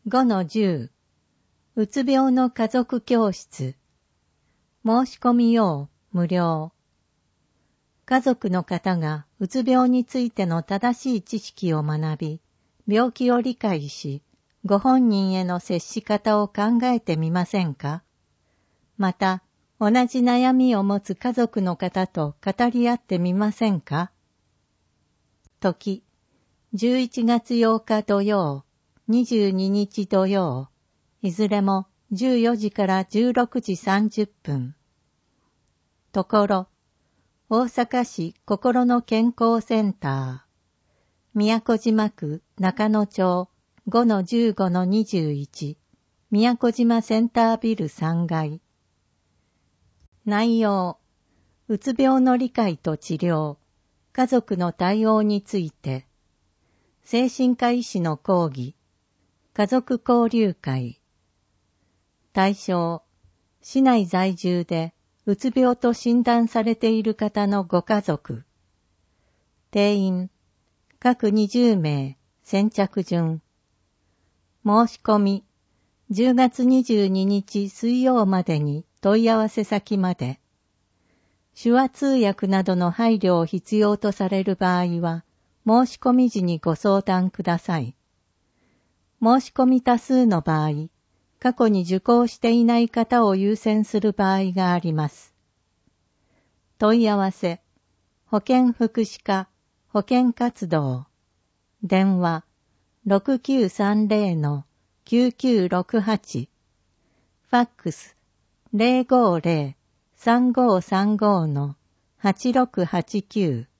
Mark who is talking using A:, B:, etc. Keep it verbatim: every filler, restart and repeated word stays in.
A: ごのじゅう、うつ病の家族教室。申し込み用無料。家族の方がうつ病についての正しい知識を学び、病気を理解し、ご本人への接し方を考えてみませんか？また、同じ悩みを持つ家族の方と語り合ってみませんか？時、じゅういちがつようか土曜、にじゅうににち土曜、いずれもじゅうよじからじゅうろくじさんじゅっぷん。ところ、大阪市心の健康センター、宮古島区中野町 ごのじゅうごのにじゅういち、宮古島センタービルさんがい。内容、うつ病の理解と治療、家族の対応について、精神科医師の講義、家族交流会。対象、市内在住でうつ病と診断されている方のご家族。定員、各にじゅうめい、先着順。申し込み、じゅうがつにじゅうににち水曜までに問い合わせ先まで。手話通訳などの配慮を必要とされる場合は、申し込み時にご相談ください。申し込み多数の場合、過去に受講していない方を優先する場合があります。問い合わせ、保健福祉課、保健活動、電話 ろくきゅうさんぜろのきゅうきゅうろくはち、ファックス ゼロごゼロ さんごさんごのはちろくはちきゅう